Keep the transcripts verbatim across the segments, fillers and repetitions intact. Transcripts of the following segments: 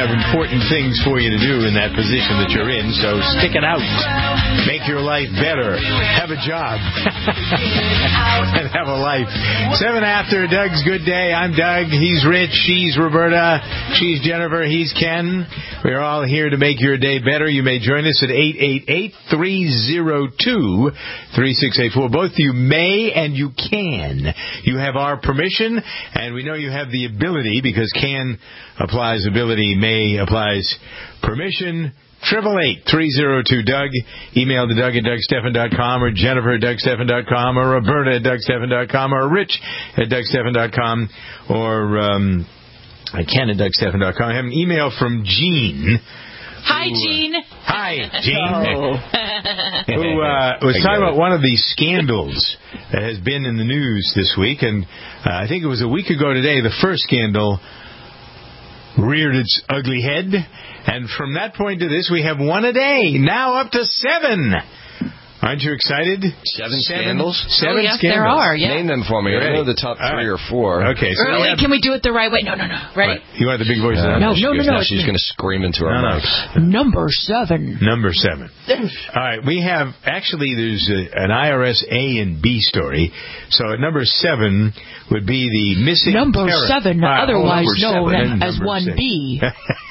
of important things for you to do in that position that you're in, so stick it out. Make your life better. Have a job. And have a life. Seven after Doug's Good Day. I'm Doug. He's Rich. She's Roberta. She's Jennifer. He's Ken. We're all here to make your day better. You may join us at eight eight eight, three oh two, three six eight four. Both you may and you can. You have our permission, and we know you have the ability, because can applies ability, may applies permission. Triple eight three zero two Doug. Email to Doug at Doug Stephan dot com, or Jennifer at Doug Stephan dot com, or Roberta at Doug Stephan dot com, or Rich at Doug Stephan dot com, or um, Ken at Doug Stephan dot com. I have an email from Jean. Hi, who, Jean. Uh, hi, Jean. Who uh, was talking about one of these scandals that has been in the news this week, and uh, I think it was a week ago today. The first scandal reared its ugly head. And from that point to this, we have one a day. Now up to seven. Aren't you excited? Seven, seven scandals? Seven oh, yes, scandals. there are, yeah. Name them for me. I know the top three right. or four. Okay. So or, wait, have... can we do it the right way? No, no, no. Ready? Right. You want the big voice? Uh, no, no, no, no. Now she's going to scream into our no, mics. no. Number seven. Number seven. All right. We have, actually, there's a, an I R S A and B story. So at number seven would be the missing Number terror. seven, uh, otherwise oh, known as number one B.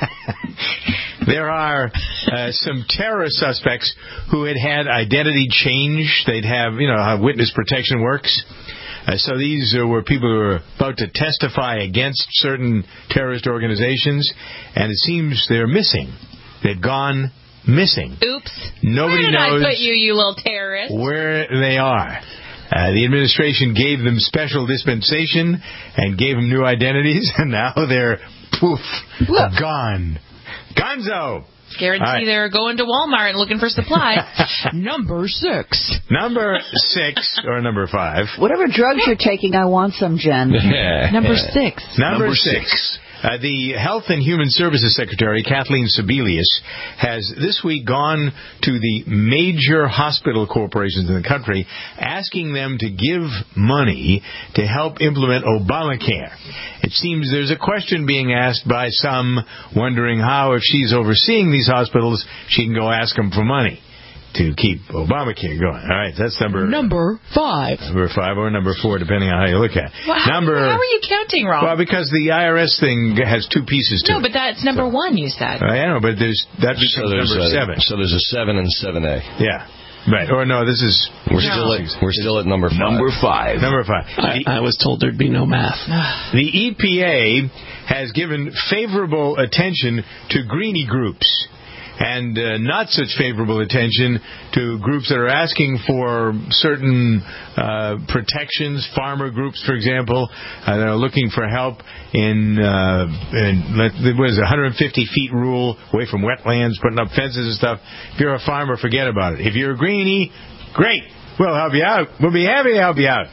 There are uh, some terrorist suspects who had had identity change. They'd have, you know, how witness protection works. Uh, so these uh, were people who were about to testify against certain terrorist organizations, and it seems they're missing. They've gone missing. Oops. Nobody where did knows I put you, you little terrorist? Where they are. Uh, the administration gave them special dispensation and gave them new identities, and now they're, poof, Whoa. gone. Gonzo! Guarantee right. They're going to Walmart and looking for supply. Number six. Number six, or number five. Whatever drugs you're taking, I want some, Jen. Number six. Number, number six. six. Uh, the Health and Human Services Secretary, Kathleen Sebelius, has this week gone to the major hospital corporations in the country, asking them to give money to help implement Obamacare. It seems there's a question being asked by some, wondering how, if she's overseeing these hospitals, she can go ask them for money to keep Obamacare going. All right, that's number... Number five. Number five or number four, depending on how you look at it. Well, how, number, how are you counting wrong? Well, because the I R S thing has two pieces to no, it. No, but that's number so, one, you said. I know, but there's that becomes so there's number a, seven. So there's a seven and seven A. Yeah. Right. Or no, this is... We're, no. still, at, we're still at number five. Number five. Number five. I, I was told there'd be no math. The E P A has given favorable attention to greenie groups, and uh, not such favorable attention to groups that are asking for certain uh, protections, farmer groups, for example, uh, that are looking for help in, uh, in what is it, one hundred fifty feet rule, away from wetlands, putting up fences and stuff. If you're a farmer, forget about it. If you're a greenie, great, we'll help you out. We'll be happy to help you out.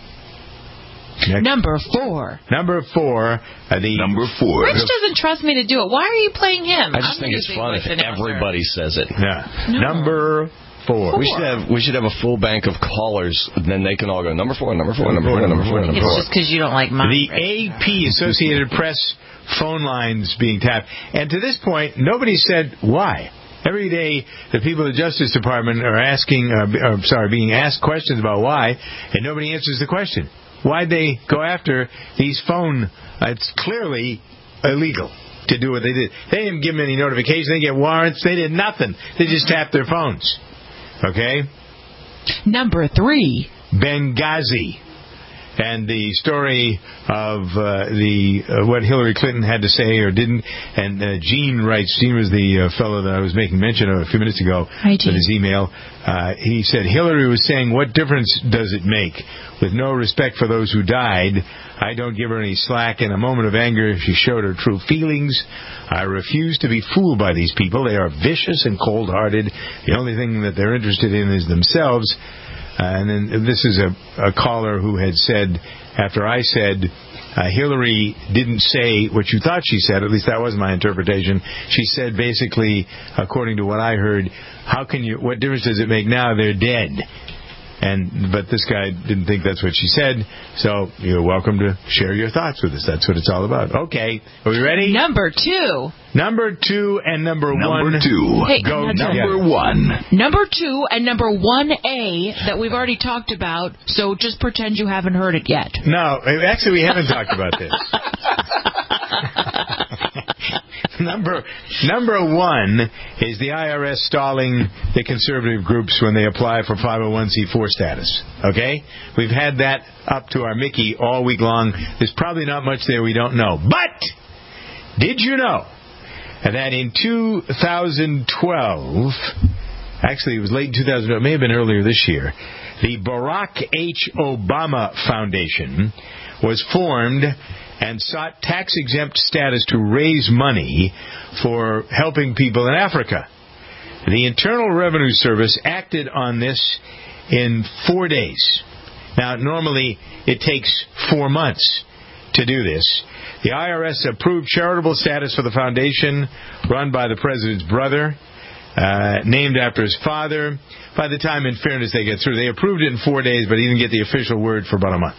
Next. Number four. Number four. Uh, the Number four. Rich doesn't trust me to do it. Why are you playing him? I just I'm think it's fun if everybody says it. Yeah. No. Number four. four. We should have we should have a full bank of callers, and then they can all go number four, number four, number four, number four, number four. It's just because you don't like mine. The A P, Associated Press phone lines being tapped, and to this point, nobody said why. Every day, the people at the Justice Department are asking, uh, or, sorry, being asked questions about why, and nobody answers the question. Why'd they go after these phone? Uh, it's clearly illegal to do what they did. They didn't give them any notifications. They didn't get warrants. They did nothing. They just tapped their phones. Okay? Number three. Benghazi. And the story of uh, the uh, what Hillary Clinton had to say or didn't. And uh, Gene writes, Gene was the uh, fellow that I was making mention of a few minutes ago Hi, with his email. Uh, he said, Hillary was saying, what difference does it make? With no respect for those who died, I don't give her any slack. In a moment of anger, she showed her true feelings. I refuse to be fooled by these people. They are vicious and cold-hearted. The only thing that they're interested in is themselves. Uh, and then this is a, a caller who had said, after I said, uh, Hillary didn't say what you thought she said, at least that was my interpretation. She said basically, according to what I heard, how can you, what difference does it make now? They're dead. And but this guy didn't think that's what she said, so you're welcome to share your thoughts with us. That's what it's all about. Okay, are we ready? Number two. Number two and number, number one. two. Hey, Go number together. one. Number two and number one A that we've already talked about, so just pretend you haven't heard it yet. No, actually, we haven't talked about this. Number number one is the I R S stalling the conservative groups when they apply for five oh one c four status. Okay? We've had that up to our Mickey all week long. There's probably not much there we don't know. But did you know that in two thousand twelve, actually it was late in two thousand twelve, it may have been earlier this year, the Barack H. Obama Foundation was formed and sought tax-exempt status to raise money for helping people in Africa. The Internal Revenue Service acted on this in four days. Now, normally it takes four months to do this. The I R S approved charitable status for the foundation run by the president's brother, uh, named after his father. By the time, in fairness, they get through, they approved it in four days, but he didn't get the official word for about a month.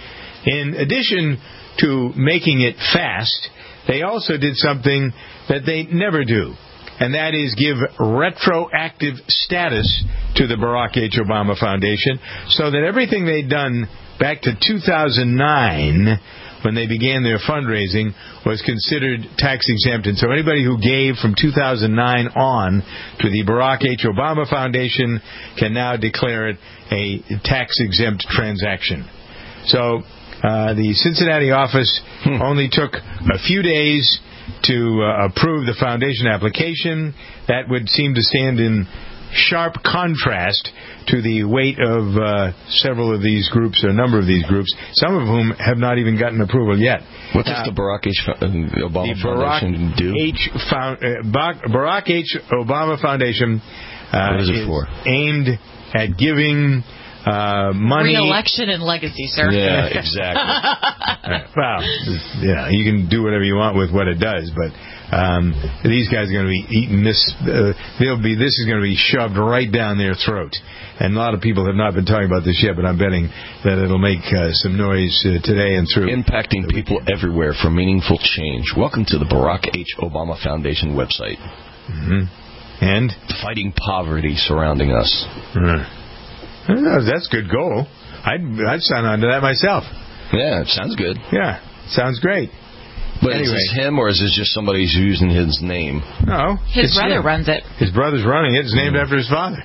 In addition to making it fast, they also did something that they never do, and that is give retroactive status to the Barack H. Obama Foundation, so that everything they'd done back to two thousand nine, when they began their fundraising, was considered tax exempt. And so anybody who gave from two thousand nine on to the Barack H. Obama Foundation can now declare it a tax exempt transaction. So Uh, the Cincinnati office hmm. only took a few days to uh, approve the foundation application. That would seem to stand in sharp contrast to the weight of uh, several of these groups, or a number of these groups, some of whom have not even gotten approval yet. What does uh, the Barack H. Obama the Foundation Barack do? H. Found, uh, Barack H. Obama Foundation uh, what is it is for? aimed at giving Uh, money. Re-election and legacy, sir. Yeah, exactly. Well, you know, you can do whatever you want with what it does, but um, these guys are going to be eating this. Uh, they'll be. This is going to be shoved right down their throat. And a lot of people have not been talking about this yet, but I'm betting that it'll make uh, some noise uh, today and through. Impacting people everywhere for meaningful change. Welcome to the Barack H. Obama Foundation website. Mm-hmm. And fighting poverty surrounding us. Mm. That's a good goal. I'd, I'd sign on to that myself. Yeah, it sounds good. Yeah, sounds great. But anyway. Is this him, or is this just somebody who's using his name? No. His brother him. runs it. His brother's running it. It's named mm. after his father.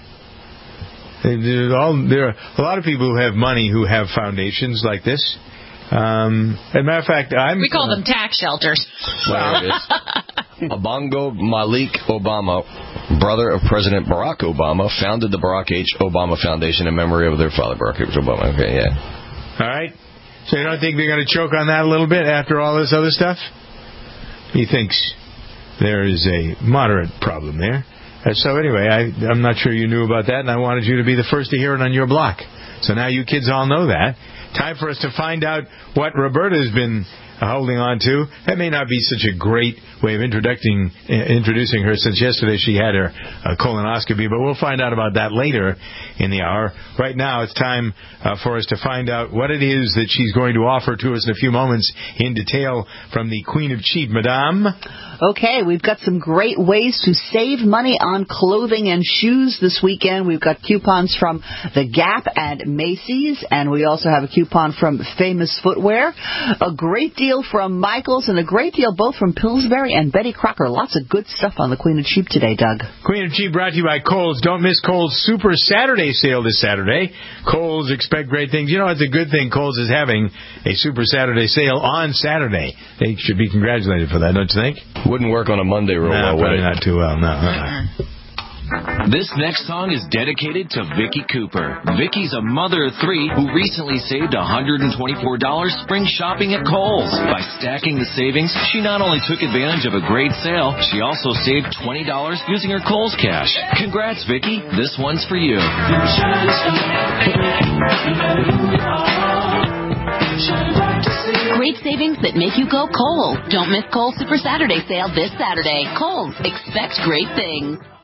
They, all, there are a lot of people who have money who have foundations like this. Um, as a matter of fact, I'm... We call uh, them tax shelters. Well, it is. Abongo Malik Obama, brother of President Barack Obama, founded the Barack H. Obama Foundation in memory of their father, Barack H. Obama. Okay, yeah. All right. So you don't think they're going to choke on that a little bit after all this other stuff? He thinks there is a moderate problem there. Uh, so anyway, I, I'm not sure you knew about that, and I wanted you to be the first to hear it on your block. So now you kids all know that. Time for us to find out what Roberta's been holding on to. That may not be such a great way of introducing uh, introducing her, since yesterday she had her uh, colonoscopy, but we'll find out about that later in the hour. Right now it's time uh, for us to find out what it is that she's going to offer to us in a few moments in detail from the Queen of Cheap, Madame. Okay, we've got some great ways to save money on clothing and shoes this weekend. We've got coupons from The Gap and Macy's, and we also have a coupon from Famous Footwear, a great deal from Michaels, and a great deal both from Pillsbury and Betty Crocker. Lots of good stuff on the Queen of Cheap today, Doug. Queen of Cheap brought to you by Kohl's. Don't miss Kohl's Super Saturday sale this Saturday. Kohl's, expect great things. You know, it's a good thing Kohl's is having a Super Saturday sale on Saturday. They should be congratulated for that, don't you think? Wouldn't work on a Monday real no, well, would probably it? Not too well, no. Uh-uh. This next song is dedicated to Vicky Cooper. Vicky's a mother of three who recently saved one hundred twenty-four dollars spring shopping at Kohl's. By stacking the savings, she not only took advantage of a great sale, she also saved twenty dollars using her Kohl's cash. Congrats, Vicky. This one's for you. Great savings that make you go Kohl's. Don't miss Kohl's Super Saturday sale this Saturday. Kohl's, expect great things.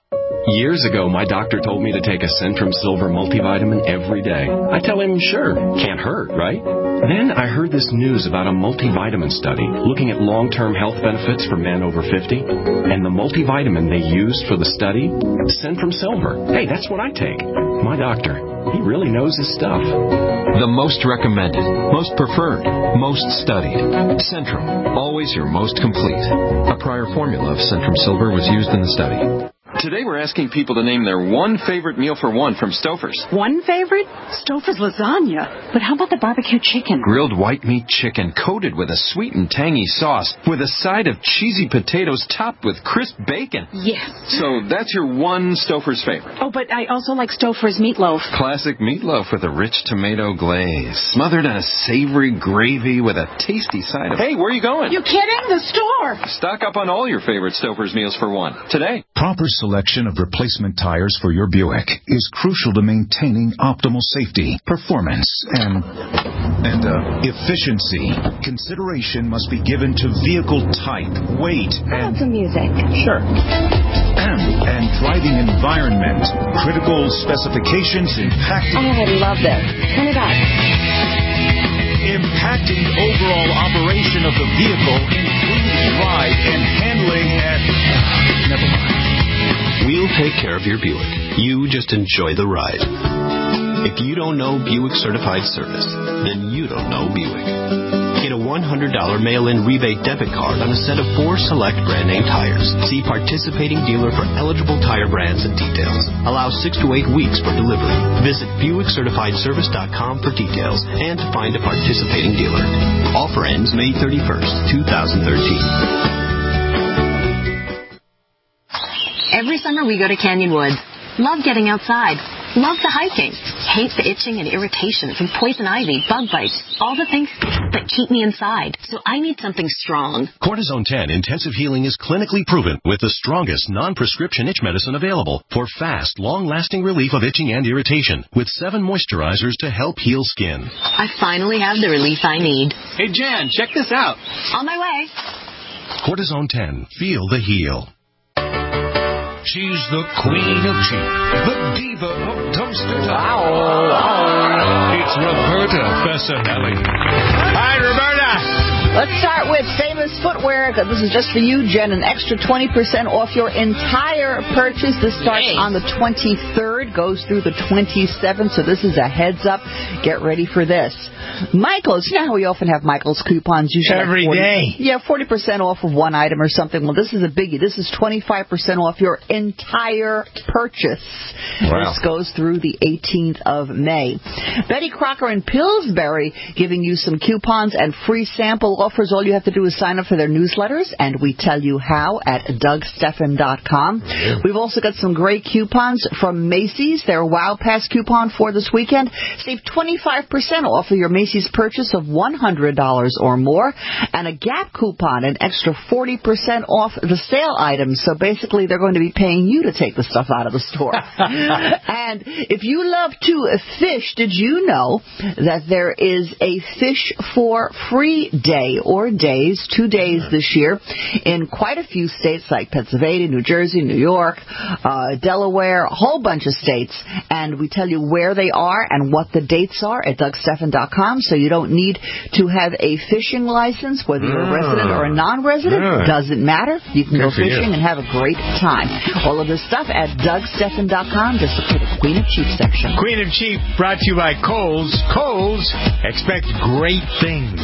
Years ago, my doctor told me to take a Centrum Silver multivitamin every day. I tell him, sure, can't hurt, right? Then I heard this news about a multivitamin study looking at long-term health benefits for men over fifty. And the multivitamin they used for the study, Centrum Silver. Hey, that's what I take. My doctor, he really knows his stuff. The most recommended, most preferred, most studied. Centrum, always your most complete. A prior formula of Centrum Silver was used in the study. Today we're asking people to name their one favorite meal for one from Stouffer's. One favorite? Stouffer's lasagna. But how about the barbecue chicken? Grilled white meat chicken coated with a sweet and tangy sauce with a side of cheesy potatoes topped with crisp bacon. Yes. So that's your one Stouffer's favorite. Oh, but I also like Stouffer's meatloaf. Classic meatloaf with a rich tomato glaze, smothered in a savory gravy with a tasty side of... Hey, where are you going? You kidding? The store. Stock up on all your favorite Stouffer's meals for one today. Proper selection of replacement tires for your Buick is crucial to maintaining optimal safety, performance, and and uh, efficiency. Consideration must be given to vehicle type, weight, and some music. Sure. And, and driving environment. Critical specifications impacting. Oh, I love this. Turn it up. Impacting overall operation of the vehicle, including ride and handling and never mind. We'll take care of your Buick. You just enjoy the ride. If you don't know Buick Certified Service, then you don't know Buick. Get a one hundred dollars mail-in rebate debit card on a set of four select brand name tires. See participating dealer for eligible tire brands and details. Allow six to eight weeks for delivery. Visit Buick Certified Service dot com for details and to find a participating dealer. Offer ends May thirty-first, twenty thirteen. Every summer we go to Canyon Woods. Love getting outside. Love the hiking. Hate the itching and irritation from poison ivy, bug bites, all the things that keep me inside. So I need something strong. Cortisone ten Intensive Healing is clinically proven with the strongest non-prescription itch medicine available for fast, long-lasting relief of itching and irritation with seven moisturizers to help heal skin. I finally have the relief I need. Hey, Jan, check this out. On my way. Cortisone ten. Feel the heal. She's the queen of cheap, the diva of dumpster dive. It's Roberta Bessanelli. All right, Roberta. Let's start with Famous Footwear. This is just for you, Jen. An extra twenty percent off your entire purchase. This starts Yay. on the twenty-third, goes through the twenty-seventh. So this is a heads up. Get ready for this. Michael's. You know how we often have Michael's coupons? Usually Every like forty, day. Yeah, forty percent off of one item or something. Well, this is a biggie. This is twenty-five percent off your entire purchase. Wow. This goes through the eighteenth of May. Betty Crocker in Pillsbury giving you some coupons and free sample offers. All you have to do is sign up for their newsletters, and we tell you how at Doug Stephan dot com. Yeah. We've also got some great coupons from Macy's. Their Wow Pass coupon for this weekend. Save twenty-five percent off of your Macy's purchase of one hundred dollars or more, and a Gap coupon, an extra forty percent off the sale items. So basically, they're going to be paying you to take the stuff out of the store. And if you love to fish, did you know that there is a Fish for Free Day or days, two days this year in quite a few states like Pennsylvania, New Jersey, New York, uh, Delaware, a whole bunch of states. And we tell you where they are and what the dates are at Doug Stephan dot com, so you don't need to have a fishing license, whether you're a resident or a non-resident. Yeah. Doesn't matter. You can Good go for fishing you. and have a great time. All of this stuff at Doug Stephan dot com. Just look for the Queen of Cheap section. Queen of Cheap brought to you by Kohl's. Kohl's, expect great things.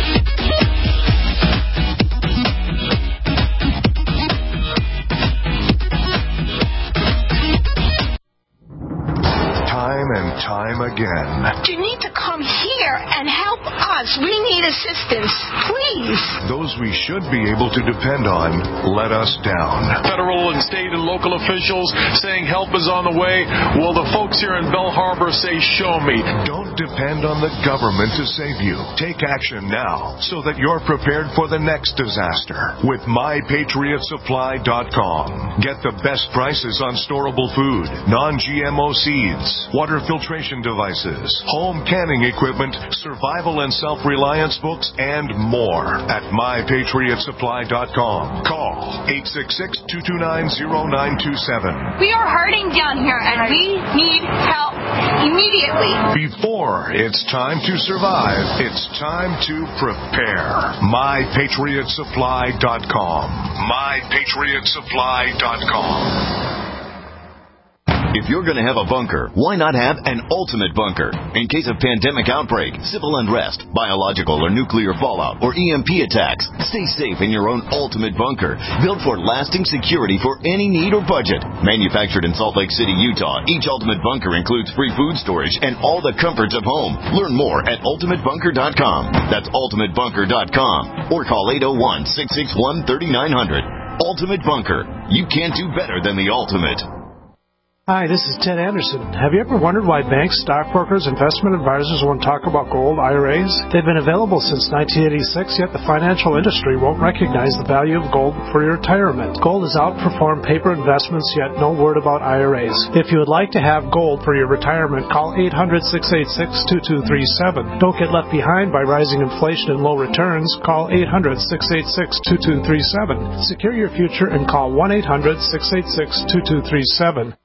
Time and time again. You need to come here and help us. We need assistance, please. Those we should be able to depend on let us down. Federal and state and local officials saying help is on the way. Well, the folks here in Bell Harbor say, show me. Don't depend on the government to save you. Take action now so that you're prepared for the next disaster with my patriot supply dot com. Get the best prices on storable food, non G M O seeds, water filtration devices, home canning equipment, survival personal and self-reliance books, and more at my patriot supply dot com. Call eight six six, two two nine, zero nine two seven. We are hurting down here, and we need help immediately. Before it's time to survive, it's time to prepare. my patriot supply dot com. my patriot supply dot com. If you're going to have a bunker, why not have an ultimate bunker? In case of pandemic outbreak, civil unrest, biological or nuclear fallout, or E M P attacks, stay safe in your own ultimate bunker. Built for lasting security for any need or budget. Manufactured in Salt Lake City, Utah, each ultimate bunker includes free food storage and all the comforts of home. Learn more at ultimate bunker dot com. That's ultimate bunker dot com. Or call eight oh one, six six one, three nine zero zero. Ultimate Bunker. You can't do better than the ultimate. Hi, this is Ted Anderson. Have you ever wondered why banks, stockbrokers, investment advisors won't talk about gold I R As? They've been available since nineteen eighty-six, yet the financial industry won't recognize the value of gold for your retirement. Gold has outperformed paper investments, yet no word about I R As. If you would like to have gold for your retirement, call eight hundred, six eight six, two two three seven. Don't get left behind by rising inflation and low returns. Call eight hundred, six eight six, two two three seven. Secure your future and call one eight hundred, six eight six, two two three seven.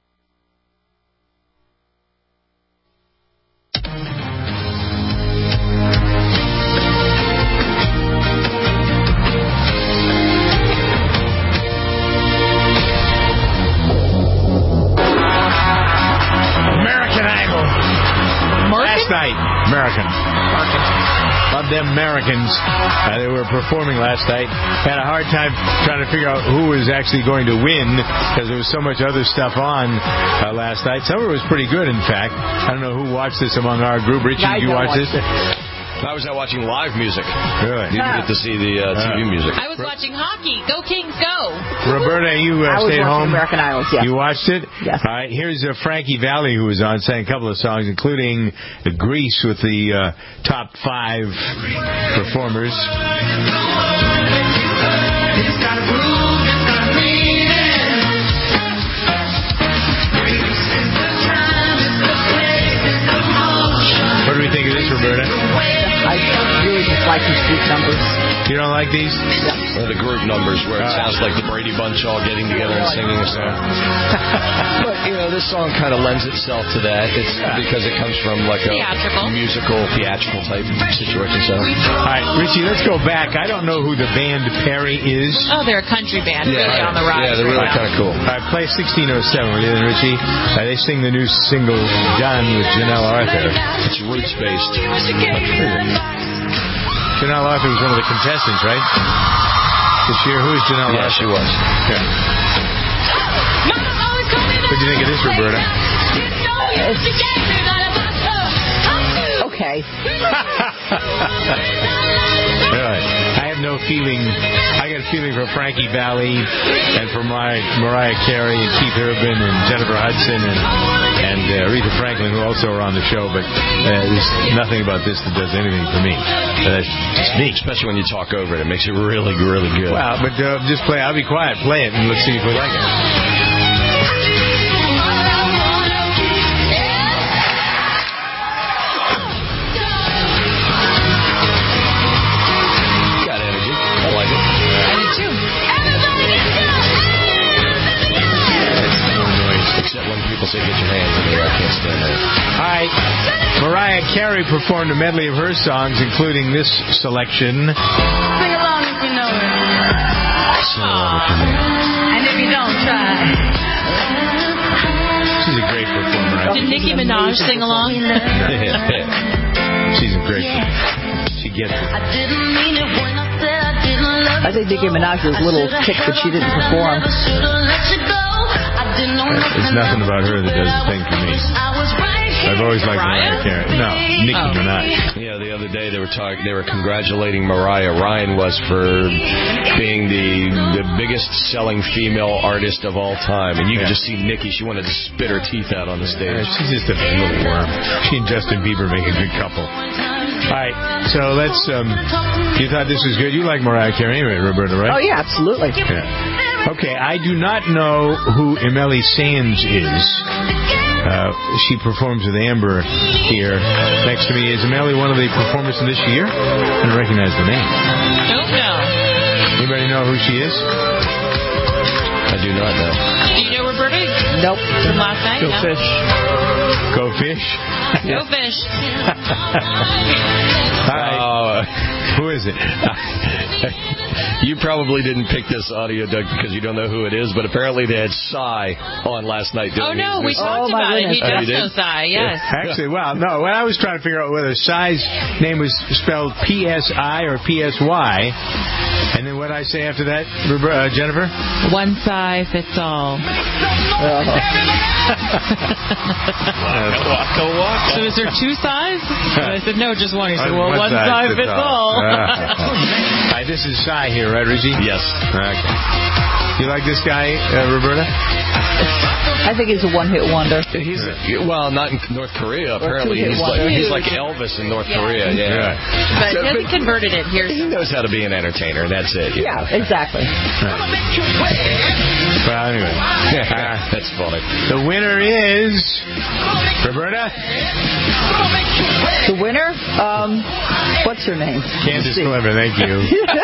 American. Love them Americans. Uh, they were performing last night. Had a hard time trying to figure out who was actually going to win because there was so much other stuff on uh, last night. Some of it was pretty good, in fact. I don't know who watched this among our group. Richie, did you watch this? It. I was out watching live music. Good. You didn't get to see the uh, T V uh, music. I was watching hockey. Go Kings, go! Roberta, you uh, I was stayed watching home. American Idol, yes. You watched it? Yes. All right, here's uh, Frankie Valli, who was on, sang a couple of songs, including Grease with the uh, top five performers. What do we think of this, Roberta? I really just like these group numbers. You don't like these? Yeah. Or the group numbers where it sounds like the Brady Bunch all getting together and singing a song. But, you know, this song kind of lends itself to that. It's because it comes from like a theatrical. musical, theatrical type situation. So. All right, Richie, let's go back. I don't know who the band Perry is. Oh, they're a country band. Yeah, really on the rise. Yeah, they're really kind of cool. All right, play sixteen oh seven, will you then, Richie? Uh, they sing the new single, Done, with Janelle Arthur. It's roots-based. Janelle Arthur was one of the contestants, right? This year, who is Janelle yeah, Arthur? she was. Yeah. What do you think of this, Roberta? Okay. Really? I have no feeling. I got a feeling for Frankie Valli and for my Mariah Carey and Keith Urban and Jennifer Hudson and and uh, Aretha Franklin, who also are on the show. But uh, there's nothing about this that does anything for me. Uh, that's just me. Especially when you talk over it, it makes it really, really good. Well, but uh, just play. I'll be quiet. Play it and let's see if we like it. Say get your hands in there. I can't stand that. All right. Mariah Carey performed a medley of her songs, including this selection. Sing along if you know it. Sing along if you know it. And if you don't, try. She's a great performer. Did Nicki Minaj sing along? She's a great performer. She gets it. I think Nicki Minaj was a little ticked that she didn't perform. There's nothing about her that does a thing for me. I've always liked Mariah Carey. No, Nicki oh. Minaj. Yeah, the other day they were talking. They were congratulating Mariah Ryan was for being the the biggest selling female artist of all time, and you yeah. could just see Nicki. She wanted to spit her teeth out on the stage. Yeah, she's just a little worm. She and Justin Bieber make a good couple. All right, so let's. Um, you thought this was good? You like Mariah Carey, anyway, Roberta, right? Oh yeah, absolutely. Yeah. Okay, I do not know who Emily Sands is. Uh, Uh, she performs with Amber here next to me. Is Melly one of the performers of this year? I don't recognize the name. Don't know. Anybody know who she is? I do not know. Do you know Roberta? Nope. From last night? Go no? fish. Go fish. Go fish. Hi. Uh, Who is it? You probably didn't pick this audio, Doug, because you don't know who it is, but apparently they had Cy on last night. Oh, no, we talked Oh, my about it. He goodness. does Oh, you know did? Cy, yes. Actually, well, no. When I was trying to figure out whether Cy's name was spelled P S I or P S Y, and then what did I say after that, uh, Jennifer? One Cy fits all. Waka waka. So is there two Cys? And I said, no, just one. He said, well, One one size Cy fits fits all. all. Hi, this is Cy here, right, Rizzy? Yes. Okay. You like this guy, uh, Roberta? I think he's a one-hit wonder. He's well, not in North Korea. Apparently, two-hit he's like wonder. he's like Elvis in North Korea. Yeah, But So, he hasn't converted it here. he knows how to be an entertainer. That's it. you Yeah, know. exactly. Well, anyway. That's funny. The winner is Roberta. The winner? Um, what's her name? Candace Clever, thank you.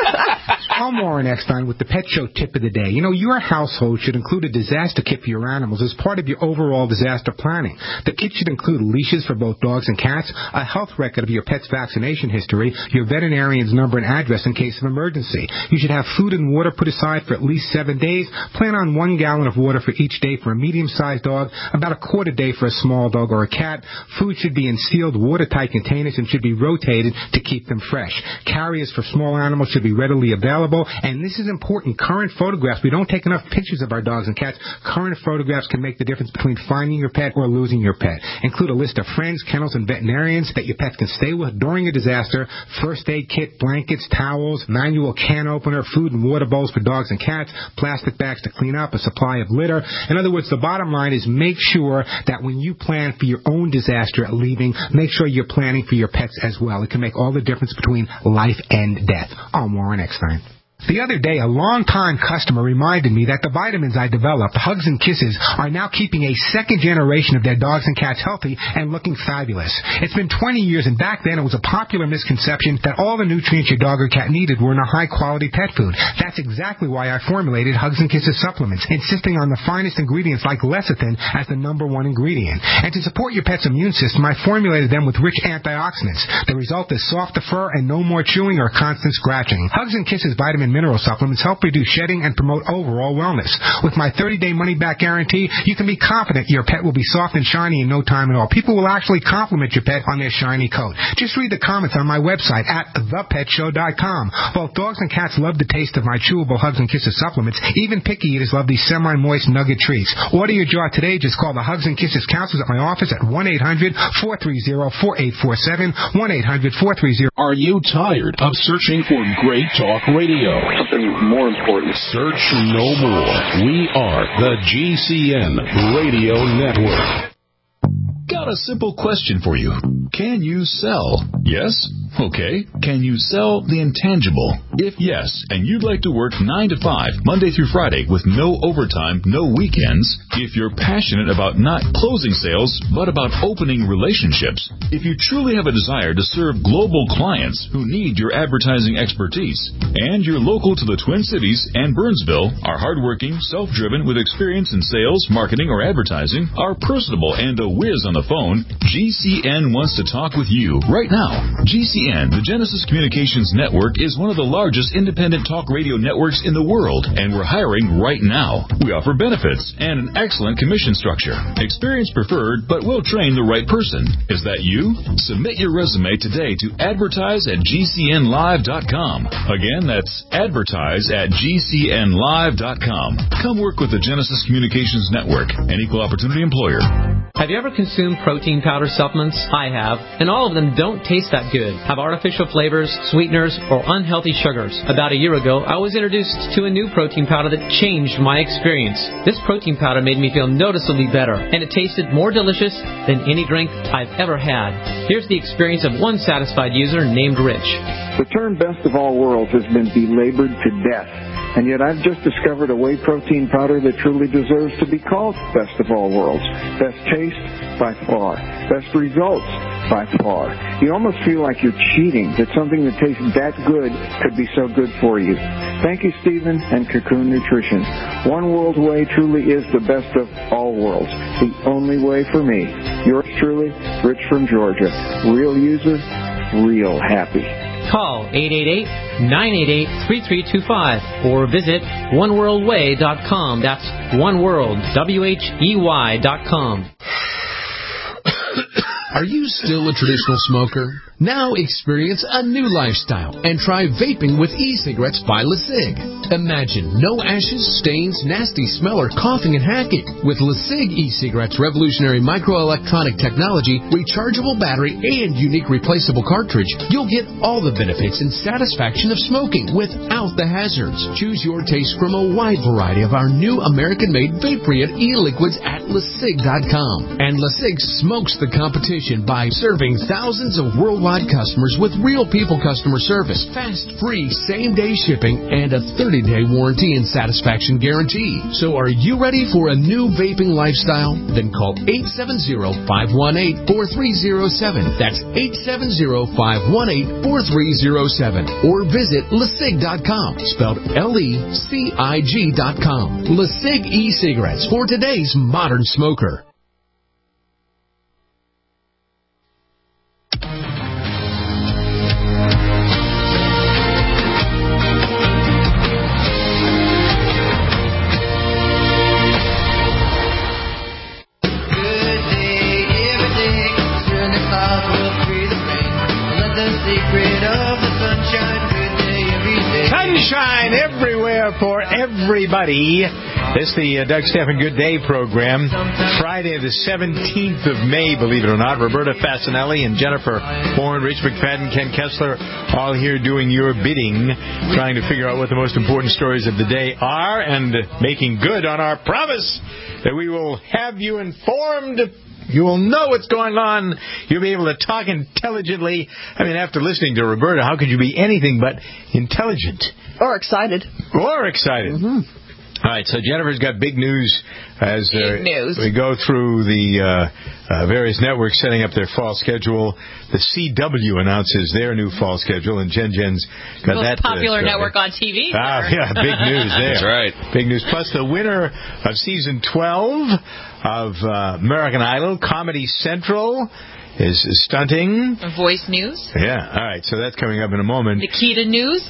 I'm Warren Eckstein with the Pet Show tip of the day. You know, your household should include a disaster kit for your animals as part of your overall disaster planning. The kit should include leashes for both dogs and cats, a health record of your pet's vaccination history, your veterinarian's number and address in case of emergency. You should have food and water put aside for at least seven days. Plan on one gallon of water for each day for a medium-sized dog, about a quart a day for a small dog or a cat. Food should be in sealed, watertight containers and should be rotated to keep them fresh. Carriers for small animals should be readily available. And this is important. Current photographs. We don't take enough pictures of our dogs and cats. Current photographs can make the difference between finding your pet or losing your pet. Include a list of friends, kennels, and veterinarians that your pets can stay with during a disaster. First aid kit, blankets, towels, manual can opener, food and water bowls for dogs and cats, plastic bags to clean up, a supply of litter. In other words, the bottom line is make sure that when you plan for your own disaster at leaving, make sure you're planning for your pets as well. It can make all the difference between life and death. I'm Warren Eckstein. The other day, a long-time customer reminded me that the vitamins I developed, Hugs and Kisses, are now keeping a second generation of their dogs and cats healthy and looking fabulous. It's been twenty years, and back then it was a popular misconception that all the nutrients your dog or cat needed were in a high-quality pet food. That's exactly why I formulated Hugs and Kisses supplements, insisting on the finest ingredients like lecithin as the number one ingredient. And to support your pet's immune system, I formulated them with rich antioxidants. The result is softer fur and no more chewing or constant scratching. Hugs and Kisses vitamin mineral supplements help reduce shedding and promote overall wellness. With my thirty-day money-back guarantee, you can be confident your pet will be soft and shiny in no time at all. People will actually compliment your pet on their shiny coat. Just read the comments on my website at the pet show dot com. Both dogs and cats love the taste of my chewable Hugs and Kisses supplements. Even picky eaters love these semi-moist nugget treats. Order your jar today. Just call the Hugs and Kisses counselors at my office at one eight hundred four three zero four eight four seven, one eight hundred four three zero. Are you tired of searching for great talk radio? Something more important. Search no more. We are the G C N Radio Network. Got a simple question for you. Can you sell? Yes? Okay. Can you sell the intangible? If yes, and you'd like to work nine to five, Monday through Friday, with no overtime, no weekends, if you're passionate about not closing sales, but about opening relationships, if you truly have a desire to serve global clients who need your advertising expertise, and you're local to the Twin Cities and Burnsville, are hardworking, self-driven, with experience in sales, marketing, or advertising, are personable, and a whiz on the phone, G C N wants to talk with you right now. G C N, the Genesis Communications Network, is one of the largest independent talk radio networks in the world, and we're hiring right now. We offer benefits and an excellent commission structure. Experience preferred, but we'll train the right person. Is that you? Submit your resume today to advertise at G C N live dot com. Again, that's advertise at G C N live dot com. Come work with the Genesis Communications Network, an equal opportunity employer. Have you ever consumed protein powder supplements? I have, and all of them don't taste that good. Have artificial flavors, sweeteners, or unhealthy sugars. About a year ago, I was introduced to a new protein powder that changed my experience. This protein powder made me feel noticeably better, and it tasted more delicious than any drink I've ever had. Here's the experience of one satisfied user named Rich. The term best of all worlds has been belabored to death. And yet I've just discovered a whey protein powder that truly deserves to be called best of all worlds. Best taste, by far. Best results, by far. You almost feel like you're cheating, that something that tastes that good could be so good for you. Thank you, Stephen and Cocoon Nutrition. One World Whey truly is the best of all worlds. The only way for me. Yours truly, Rich from Georgia. Real user, real happy. Call eight eight eight, nine eight eight, three three two five or visit one world way dot com. That's oneworld, W H E Y dot com. Are you still a traditional smoker? Now experience a new lifestyle and try vaping with e-cigarettes by LeSig. Imagine no ashes, stains, nasty smell, or coughing and hacking. With LeSig e-cigarettes' revolutionary microelectronic technology, rechargeable battery, and unique replaceable cartridge, you'll get all the benefits and satisfaction of smoking without the hazards. Choose your taste from a wide variety of our new American-made Vaporeate e-liquids at LeSig dot com. And LeSig smokes the competition by serving thousands of worldwide customers with real people customer service, fast, free, same-day shipping, and a thirty-day warranty and satisfaction guarantee. So are you ready for a new vaping lifestyle? Then call eight seven zero, five one eight, four three zero seven. That's eight seven zero, five one eight, four three zero seven. Or visit LeSig dot com, spelled L E C I G dot com. LeSig e-cigarettes for today's modern smoker. Sunshine everywhere for everybody. This is the uh, Doug Stephan Good Day program. Friday the seventeenth of May, believe it or not. Roberta Fasanelli and Jennifer Horn, Rich McFadden, Ken Kessler, all here doing your bidding, trying to figure out what the most important stories of the day are and making good on our promise that we will have you informed. You will know what's going on. You'll be able to talk intelligently. I mean, after listening to Roberta, how could you be anything but intelligent? Or excited. Or excited. Mm-hmm. All right, so Jennifer's got big news as uh, big news. we go through the uh, uh, various networks setting up their fall schedule. The C W announces their new fall schedule, and Jen Jen's got Most that. popular uh, network on T V. Ah, yeah, big news there. That's right. Big news. Plus, the winner of season twelve of uh, American Idol, Comedy Central, is stunting. Voice News. Yeah, all right, so that's coming up in a moment. Nikita News.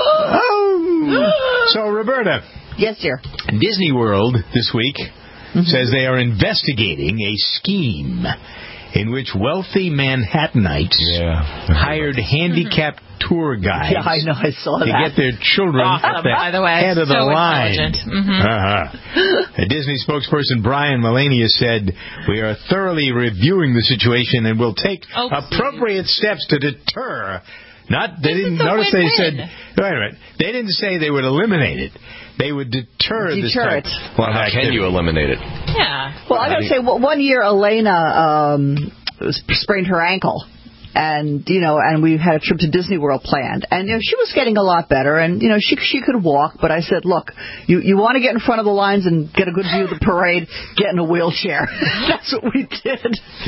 oh! So, Roberta. Yes, dear. Disney World this week mm-hmm. says they are investigating a scheme in which wealthy Manhattanites yeah. hired handicapped tour guides. Yeah, I know. I saw to that. get their children awesome, at the by the way. head of so the line. Mm-hmm. Uh-huh. A Disney spokesperson Brian Mulaney said, "We are thoroughly reviewing the situation and will take oh, appropriate please. steps to deter." Not they this didn't notice win-win. they said wait a minute. They didn't say they would eliminate it. They would deter, deter this type. it. Well, how can you eliminate it? Yeah. Well, I gotta say, one year Elena um, sprained her ankle. And, you know, and we had a trip to Disney World planned. And, you know, she was getting a lot better. And, you know, she she could walk. But I said, look, you, you want to get in front of the lines and get a good view of the parade, get in a wheelchair. That's what we did.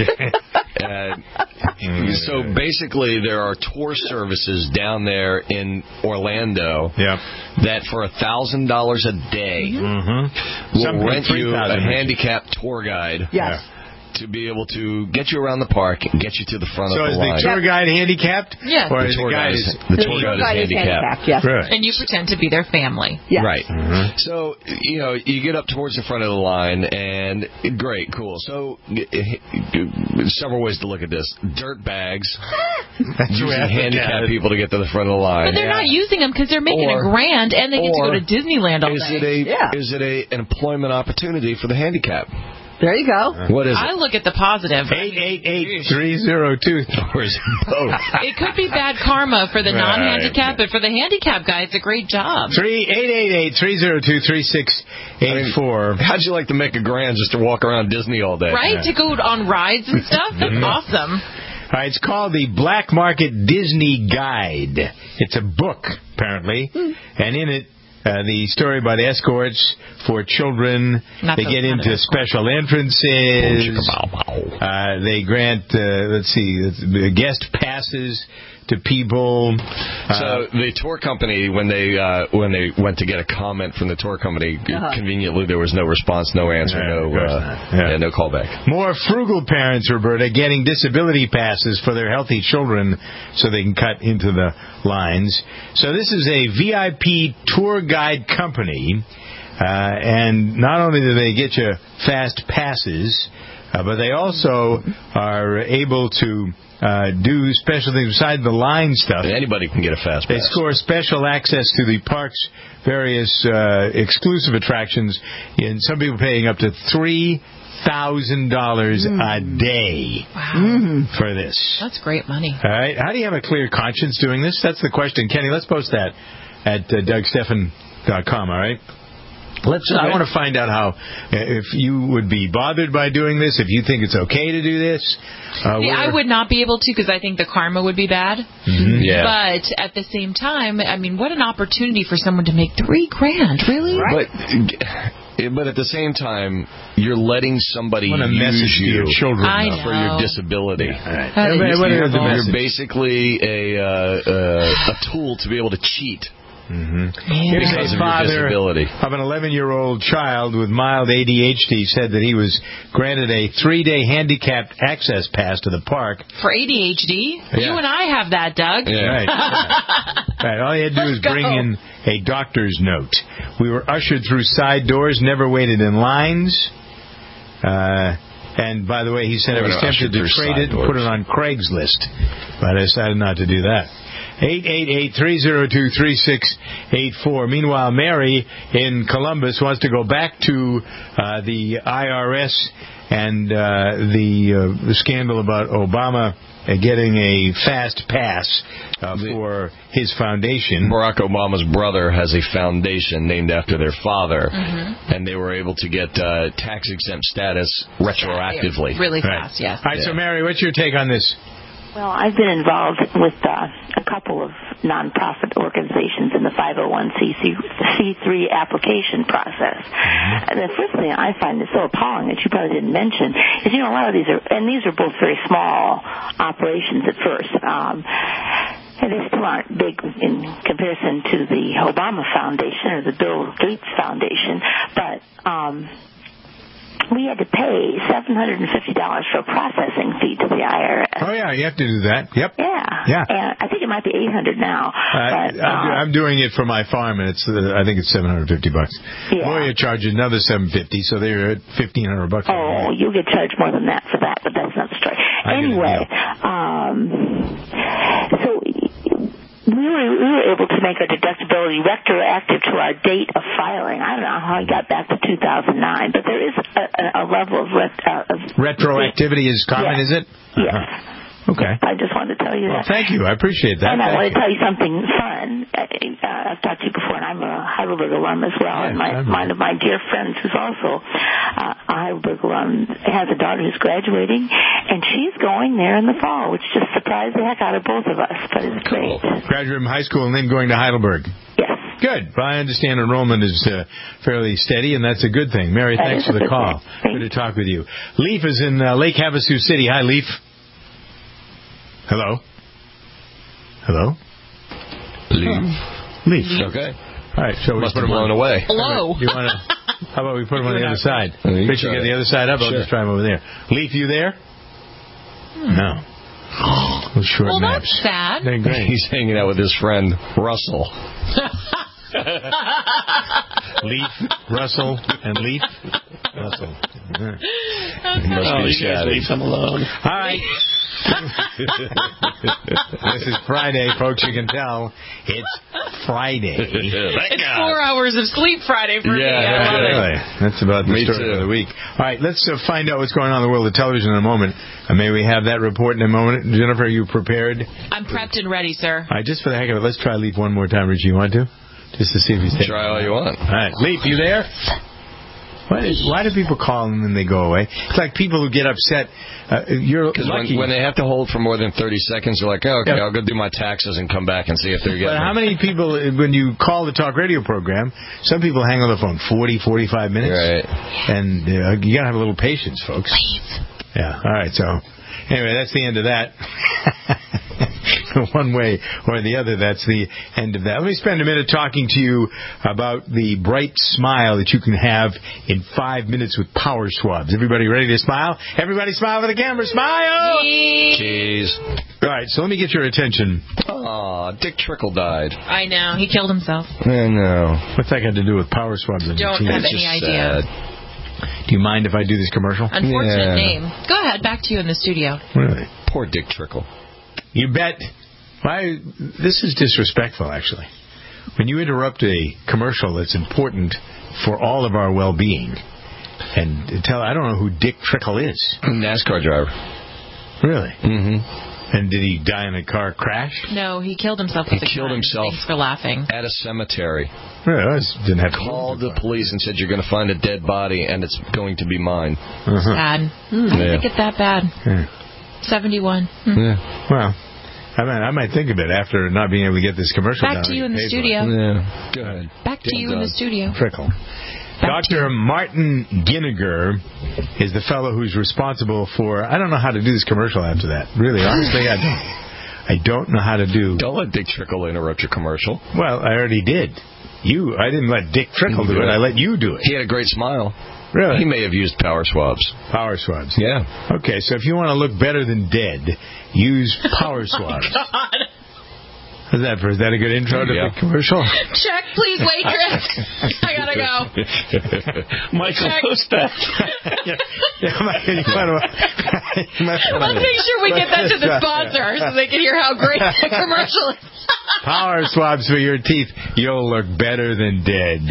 uh, so basically there are tour services down there in Orlando yeah. that for one thousand dollars a day mm-hmm. will Something rent you a maybe. handicapped tour guide. Yes. To be able to get you around the park and get you to the front so of the line. So is the tour guide handicapped? Yeah. Or the tour guide is, the tour guide is handicapped. Yes. Right. And you pretend to be their family. Yes. Right. Mm-hmm. So, you know, you get up towards the front of the line, and great, cool. So, several ways to look at this. Dirt bags. Using handicapped people to get to the front of the line. But they're yeah. not using them because they're making or, a grand, and they get to go to Disneyland all is day. It a, yeah. Is it a, an employment opportunity for the handicapped? There you go. What is it? I look at the positive. eight eight eight, three oh two. Or is it both? It could be bad karma for the Right. non-handicapped, but for the handicapped guy, it's a great job. three eight eight eight, three oh two, three six eight four. How'd you like to make a grand just to walk around Disney all day? Right? Yeah. To go on rides and stuff? That's awesome. All right, it's called the Black Market Disney Guide. It's a book, apparently, Hmm. and in it, Uh, the story about escorts for children. Not they those get kind into of escorts. special entrances. Uh, they grant, uh, let's see, uh, guest passes to people. Uh, So the tour company, when they uh, when they went to get a comment from the tour company, Uh-huh. conveniently there was no response, no answer, Yeah, no of course uh, not. Yeah. yeah, no callback. More frugal parents, Roberta, getting disability passes for their healthy children so they can cut into the lines. So this is a V I P tour guide company, uh, and not only do they get you fast passes, uh, but they also are able to uh, do special things besides the line stuff. Anybody can get a fast They pass. score special access to the park's various uh, exclusive attractions, and some people paying up to three thousand dollars a day for this. That's great money. All right. How do you have a clear conscience doing this? That's the question. Kenny, let's post that at uh, Doug Stephan dot com, all right? Let's. I want to find out how, if you would be bothered by doing this, if you think it's okay to do this. Uh, See, I we're- would not be able to because I think the karma would be bad. Mhm. Yeah. But at the same time, I mean, what an opportunity for someone to make three grand, really? But but at the same time, you're letting somebody What a use message to you your children, I for your know. disability. That is You're, What is the you're message? basically a uh, uh, a tool to be able to cheat. Mm-hmm. Yeah. Because of your father disability. of an eleven-year-old child with mild A D H D said that he was granted a three-day handicapped access pass to the park. For A D H D? Yeah. You and I have that, Doug. Yeah. Right. Right. All he had to do was Let's go. bring in a doctor's note. We were ushered through side doors, never waited in lines. Uh, and by the way, he said I We're was gonna tempted usher to through trade side it and put doors. it on Craigslist, but I decided not to do that. eight eight eight, three oh two, three six eight four. Meanwhile, Mary in Columbus wants to go back to uh, the I R S and uh, the, uh, the scandal about Obama uh, getting a fast pass uh, for his foundation. Barack Obama's brother has a foundation named after their father, Mm-hmm. and they were able to get uh, tax-exempt status retroactively. Really Right. fast, yes. All right, so Mary, what's your take on this? Well, I've been involved with uh, a couple of nonprofit organizations in the five oh one c three application process. Mm-hmm. And the first thing I find is so appalling that you probably didn't mention is, you know, a lot of these are, and these are both very small operations at first. Um, and they still aren't big in comparison to the Obama Foundation or the Bill Gates Foundation, but um, we had to pay seven hundred fifty dollars for a processing fee to the I R S. Oh, yeah, you have to do that. Yep. Yeah. Yeah. And I think it might be eight hundred now. Uh, but, I'm, do- uh, I'm doing it for my farm, and it's uh, I think it's seven hundred fifty bucks. Yeah. Lawyer charges another seven fifty, so they're at fifteen hundred bucks. oh, you'll get charged more than that for that, but that's not the story. I get it, Anyway, um, so we were, we were able to make our deductibility retroactive to our date of filing. I don't know how I got back to two thousand nine, but there is a, a, a level of, ret, uh, of Retroactivity is common, Yes. is it? Yes. Uh-huh. Okay. I just wanted to tell you Well, that. thank you. I appreciate that. And I Thank want you. to tell you something fun. Uh, I've talked to you before, and I'm a Heidelberg alum as well. Yes, and my, I remember. one of my dear friends, who's also uh, a Heidelberg alum, has a daughter who's graduating, and she's going there in the fall, which just surprised the heck out of both of us. But it's great. Graduate from high school and then going to Heidelberg. Yes. Good. Well, I understand enrollment is uh, fairly steady, and that's a good thing. Mary, That thanks is for a the good call. thing. Good to talk with you. Leaf is in uh, Lake Havasu City. Hi, Leaf. Hello. Hello. Leaf. Leaf. Okay. All right, so we Must put have him blown on. away. Hello. You want to? How about we put him on the other side? Oh, you Rich, you try get it. the other side up. I'll Sure. just try him over there. Leaf, you there? No. Well, short Well, naps. that's sad. They're great. He's hanging out with his friend Russell. Leaf, Russell, and Leaf. Russell. Yeah. He must Oh, be you guys chatty. leave him alone. All right. This is Friday, folks. You can tell it's Friday. It's four hours of sleep Friday for me. Yeah, I love it. Really. That's about the Me story too. of the week. All right, let's uh, find out what's going on in the world of television in a moment. Uh, may we have that report in a moment? Jennifer, are you prepared? I'm prepped and ready, sir. All right, just for the heck of it, let's try Leaf one more time, Richie. You want to? Just to see if he's taking Try all you want. All right, Leaf, you there? Why, why do people call and then they go away? It's like people who get upset. Uh, you're Because lucky. when, when they have to hold for more than thirty seconds, they're like, oh, okay, Yeah. I'll go do my taxes and come back and see if they're getting But how it. many people, when you call the talk radio program, some people hang on the phone forty, forty-five minutes. Right. And uh, you got to have a little patience, folks. Yeah. All right. So, anyway, that's the end of that. One way or the other, that's the end of that. Let me spend a minute talking to you about the bright smile that you can have in five minutes with Power Swabs. Everybody ready to smile? Everybody smile for the camera. Smile! Jeez. All right, so let me get your attention. Aw, Dick Trickle died. I know. He killed himself. I know. What's that got to do with Power Swabs? on your Don't team? have It's any just idea. sad. Do you mind if I do this commercial? Unfortunate Yeah. name. Go ahead. Back to you in the studio. Really? Poor Dick Trickle. You bet. Why? This is disrespectful, actually. When you interrupt a commercial that's important for all of our well-being, and tell, I don't know who Dick Trickle is. NASCAR driver. Really? Mm-hmm. And did he die in a car crash? No, he killed himself. He with a killed gun. himself. Thanks for laughing. At a cemetery. Really? I just didn't have to Called the police and said, you're going to find a dead body, and it's going to be mine. Uh-huh. Sad. Mm, I Yeah. didn't think it that bad. Yeah. seventy-one. Mm. Yeah. Well, I mean, I might think of it after not being able to get this commercial Back down. to I you get in the paid studio. for it. Yeah. Go ahead. Back to Get you done. in the studio. Trickle. Doctor Martin Ginniger is the fellow who's responsible for... I don't know how to do this commercial after that. Really, honestly, I don't. I don't know how to do... Don't let Dick Trickle interrupt your commercial. Well, I already did. You, I didn't let Dick Trickle do it. I let you do it. He had a great smile. Really? He may have used Power Swabs. Power Swabs. Yeah. Okay, so if you want to look better than dead, use Power Swabs. Oh, God. Is that, is that a good intro to Yeah. the commercial? Check, please, waitress. I gotta go. Michael, Check. post that. yeah, yeah, Mike, you might want to- Let's make sure we get that to the sponsor so they can hear how great the commercial is. Power Swabs for your teeth. You'll look better than dead.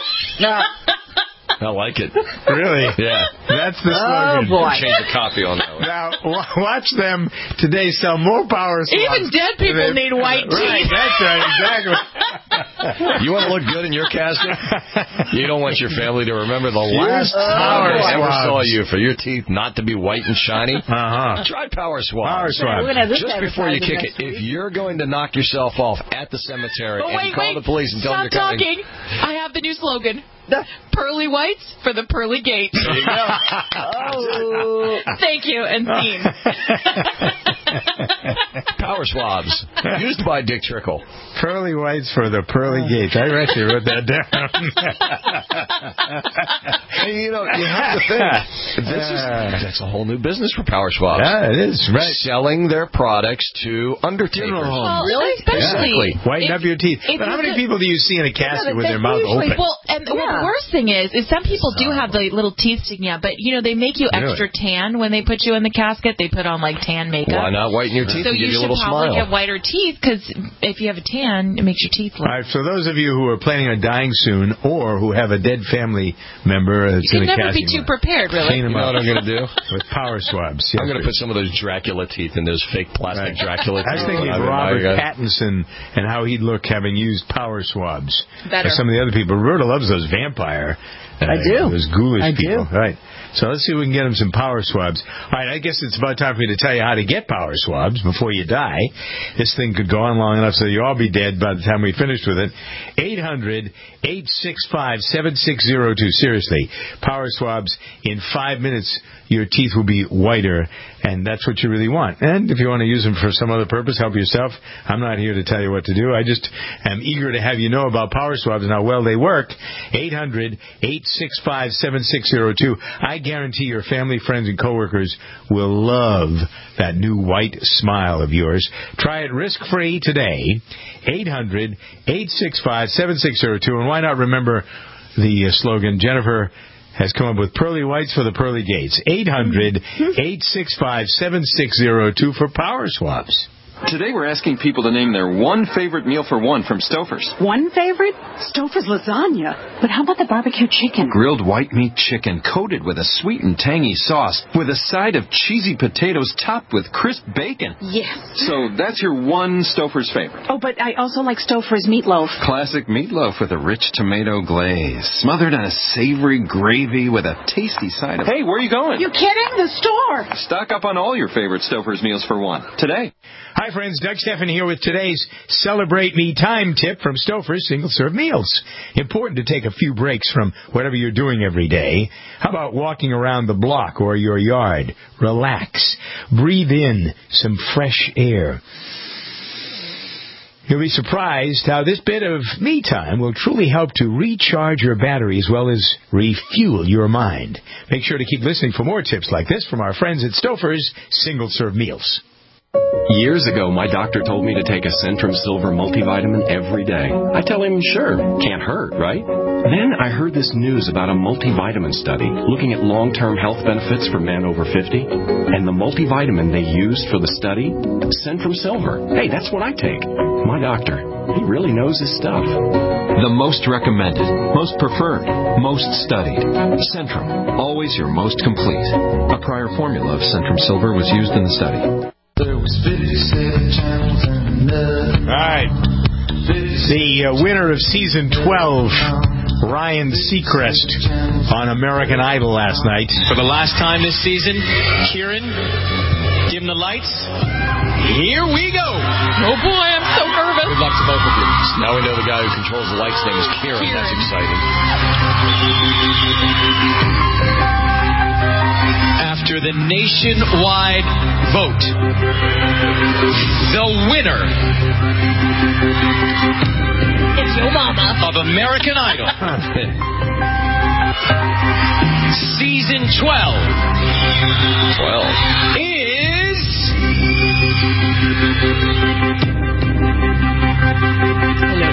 I like it. Really? Yeah. That's the Oh, slogan. boy. Change the copy on that one. Now, w- watch them today sell more Power Swabs. Even dead people than- need white Right, teeth. that's right, exactly. You want to look good in your casket? You don't want your family to remember the last Use time Power they ever Swabs. saw you for your teeth not to be white and shiny. Uh-huh. Try Power Swabs. Power Swabs. We're gonna have this Just before you kick it, advertising next if you're going to knock yourself off at the cemetery But and wait, call wait. the police and tell Stop them you're coming, talking. I have the new slogan. Pearly whites for the pearly gates. there you go. Oh. Thank you, and scene. Power Swabs, used by Dick Trickle. Pearly whites for the pearly gates. I actually wrote that down. Hey, you know, you have to think. This is, that's a whole new business for Power Swabs. Yeah, it is, right. Selling their products to undertakers. Well, Really? especially Exactly. Whiten if- up your teeth. if But how you many could- people do you see in a casket but with they their mouth usually- open? Well, and well, Yeah. the worst thing is, is some people do have the little teeth sticking out, but you know they make you Really? extra tan when they put you in the casket. They put on like tan makeup. Why not whiten your teeth So and you give you a should little probably smile? get whiter teeth because if you have a tan, it makes your teeth look. All right, so those of you who are planning on dying soon or who have a dead family member that's You in can a never be casket, too prepared, really. clean them You know up what I'm going to do? with Power Swabs. I'm going to put some of those Dracula teeth in those fake plastic Dracula I teeth. was thinking I of mean, Robert my God. Pattinson and how he'd look having used Power Swabs. Better. Or some of the other people. Roberta loves those vampire. Uh, I do. Those ghoulish I do. people. Right. So let's see if we can get him some Power Swabs. All right, I guess it's about time for me to tell you how to get Power Swabs before you die. This thing could go on long enough so you'll all be dead by the time we finished with it. eight hundred, eight six five, seven six zero two. Seriously, Power Swabs, in five minutes, your teeth will be whiter, and that's what you really want. And if you want to use them for some other purpose, help yourself. I'm not here to tell you what to do. I just am eager to have you know about Power Swabs and how well they work. eight hundred, eight six five, seven six zero two. I guarantee your family, friends, and coworkers will love that new white smile of yours. Try it risk-free today. eight hundred, eight six five, seven six zero two. And why not remember the uh, slogan, Jennifer has come up with pearly whites for the pearly gates. eight hundred, eight six five, seven six zero two for Power Swabs. Today we're asking people to name their one favorite meal for one from Stouffer's. One favorite? Stouffer's lasagna. But how about the barbecue chicken? Grilled white meat chicken coated with a sweet and tangy sauce with a side of cheesy potatoes topped with crisp bacon. Yes. So that's your one Stouffer's favorite. Oh, but I also like Stouffer's meatloaf. Classic meatloaf with a rich tomato glaze, smothered in a savory gravy with a tasty side of... Hey, where are you going? You kidding? The store. Stock up on all your favorite Stouffer's meals for one today. Hi, friends. Doug Stephan here with today's Celebrate Me Time tip from Stouffer's single-serve meals. Important to take a few breaks from whatever you're doing every day. How about walking around the block or your yard? Relax. Breathe in some fresh air. You'll be surprised how this bit of me time will truly help to recharge your battery as well as refuel your mind. Make sure to keep listening for more tips like this from our friends at Stouffer's single-serve meals. Years ago, my doctor told me to take a Centrum Silver multivitamin every day. I tell him, sure, can't hurt, right? Then I heard this news about a multivitamin study looking at long-term health benefits for men over fifty. And the multivitamin they used for the study, Centrum Silver. Hey, that's what I take. My doctor, he really knows his stuff. The most recommended, most preferred, most studied. Centrum, always your most complete. A prior formula of Centrum Silver was used in the study. All right. The uh, winner of season twelve, Ryan Seacrest, on American Idol last night. For the last time this season, Kieran, dim the lights. Here we go. Oh, boy, I'm so nervous. Good luck to both of you. Now we know the guy who controls the lights' name is Kieran. Kieran. That's exciting. After the nationwide vote, the winner it's your mama. of American Idol, season twelve, twelve is Hello.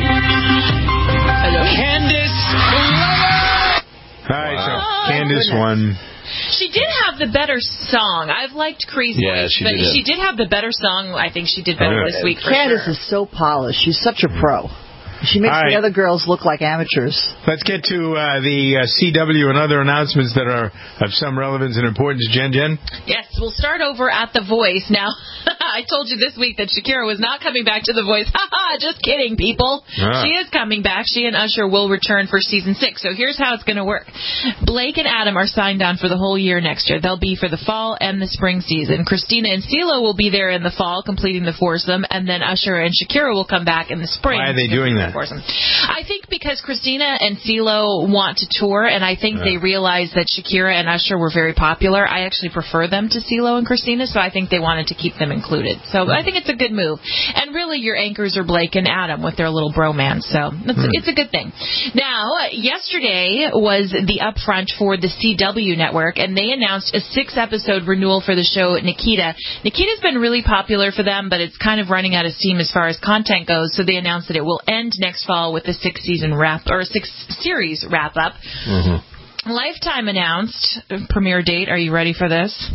Hello. Candace Glover. All right, so Oh, Candace goodness. won. She did have the better song. I've liked Crazy, Yeah, she but did. she did have the better song. I think she did better Uh, this week for Candace sure. is so polished. She's such a pro. She makes All right. the other girls look like amateurs. Let's get to uh, the uh, C W and other announcements that are of some relevance and importance. Jen, Jen? Yes, we'll start over at The Voice. Now, I told you this week that Shakira was not coming back to The Voice. Ha ha, just kidding, people. Ah. She is coming back. She and Usher will return for season six. So here's how it's going to work. Blake and Adam are signed on for the whole year next year. They'll be for the fall and the spring season. Christina and CeeLo will be there in the fall, completing the foursome, and then Usher and Shakira will come back in the spring. Why are they doing that? Foursome. I think because Christina and CeeLo want to tour, and I think Yeah. they realized that Shakira and Usher were very popular. I actually prefer them to CeeLo and Christina, so I think they wanted to keep them included. So I think it's a good move. And really, your anchors are Blake and Adam with their little bromance, so it's, Hmm. it's a good thing. Now, yesterday was the upfront for the C W network, and they announced a six-episode renewal for the show Nikita. Nikita's been really popular for them, but it's kind of running out of steam as far as content goes, so they announced that it will end next fall with the six-season wrap, or six-series wrap-up. Mm-hmm. Lifetime announced premiere date. Are you ready for this?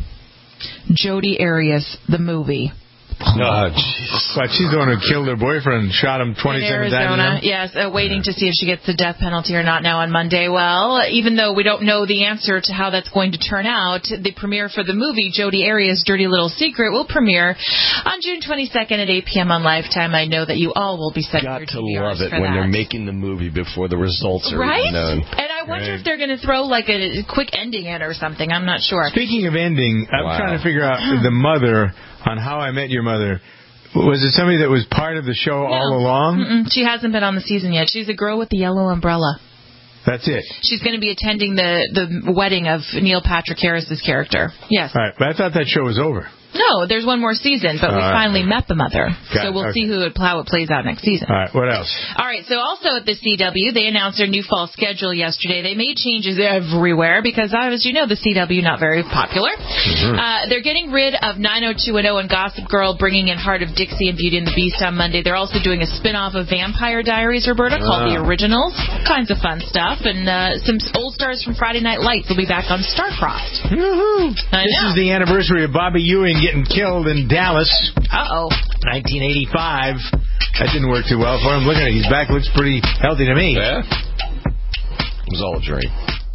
Jodi Arias, the movie. Oh, jeez. But she's the one who killed her boyfriend and shot him In twenty-seven times. Arizona, yes, uh, waiting to see if she gets the death penalty or not now on Monday. Well, even though we don't know the answer to how that's going to turn out, the premiere for the movie, Jodi Arias' Dirty Little Secret, will premiere on June twenty-second at eight p.m. on Lifetime. I know that you all will be setting your Got to D V Rs love it for when that. they're making the movie before the results are Right? even known. And I wonder Right. if they're going to throw like a quick ending in or something. I'm not sure. Speaking of ending, I'm Wow. trying to figure out the mother on How I Met Your Mother. Was it somebody that was part of the show all along? Mm-mm, she hasn't been on the season yet. She's a girl with the yellow umbrella. That's it. She's going to be attending the, the wedding of Neil Patrick Harris's character. Yes. All right, but I thought that show was over. No, there's one more season, but we All right. finally met the mother. Got so it. we'll Okay. see who it, how it plays out next season. All right, what else? All right, so also at the C W, they announced their new fall schedule yesterday. They made changes everywhere because, as you know, the C W not very popular. Mm-hmm. Uh, they're getting rid of nine oh two one oh and Gossip Girl, bringing in Heart of Dixie and Beauty and the Beast on Monday. They're also doing a spin-off of Vampire Diaries, Roberta, called Ah. The Originals. All kinds of fun stuff. And uh, some old stars from Friday Night Lights will be back on Star-Crossed. Woohoo! I This know. is the anniversary of Bobby Ewing getting killed in Dallas. Uh-oh. nineteen eighty-five. That didn't work too well for him. Look at it. His back looks pretty healthy to me. Yeah? It was all a dream.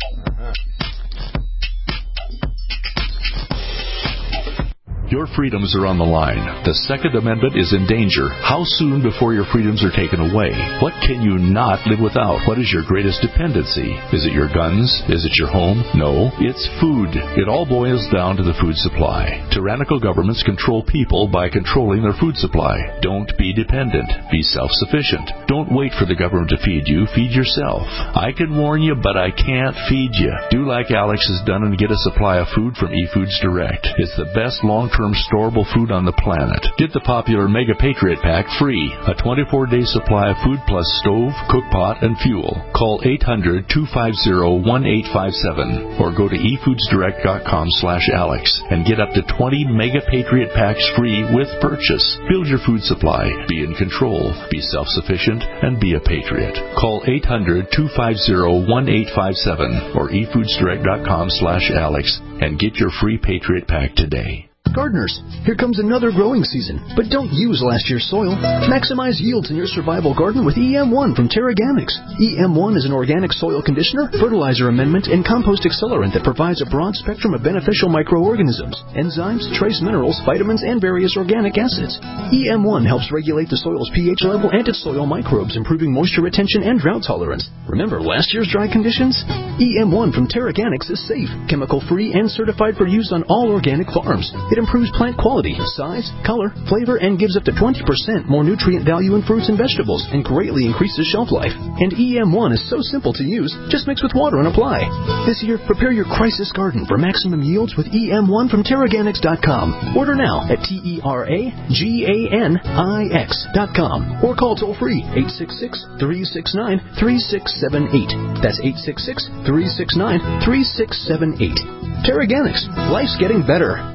Your freedoms are on the line. The Second Amendment is in danger. How soon before your freedoms are taken away? What can you not live without? What is your greatest dependency? Is it your guns? Is it your home? No, it's food. It all boils down to the food supply. Tyrannical governments control people by controlling their food supply. Don't be dependent. Be self-sufficient. Don't wait for the government to feed you. Feed yourself. I can warn you, but I can't feed you. Do like Alex has done and get a supply of food from eFoods Direct. It's the best long-term storable food on the planet. Get the popular Mega Patriot Pack free. A twenty-four day supply of food plus stove, cook pot, and fuel. Call eight hundred, two five zero, one eight five seven or go to e foods direct dot com slash Alex and get up to twenty Mega Patriot Packs free with purchase. Build your food supply. Be in control. Be self-sufficient and be a patriot. Call eight hundred, two five zero, one eight five seven or e foods direct dot com slash Alex and get your free Patriot Pack today. Gardeners, here comes another growing season, but don't use last year's soil. Maximize yields in your survival garden with E M one from TerraGanix. E M one is an organic soil conditioner, fertilizer amendment, and compost accelerant that provides a broad spectrum of beneficial microorganisms, enzymes, trace minerals, vitamins, and various organic acids. E M one helps regulate the soil's pH level and its soil microbes, improving moisture retention and drought tolerance. Remember last year's dry conditions? E M one from TerraGanix is safe, chemical-free, and certified for use on all organic farms. It improves plant quality, size, color, flavor, and gives up to twenty percent more nutrient value in fruits and vegetables and greatly increases shelf life. And E M one is so simple to use, just mix with water and apply. This year, prepare your crisis garden for maximum yields with E M one from Terraganix dot com. Order now at T E R A G A N I X dot com or call toll-free eight six six, three six nine, three six seven eight. That's eight six six, three six nine, three six seven eight. Terraganix. Life's getting better.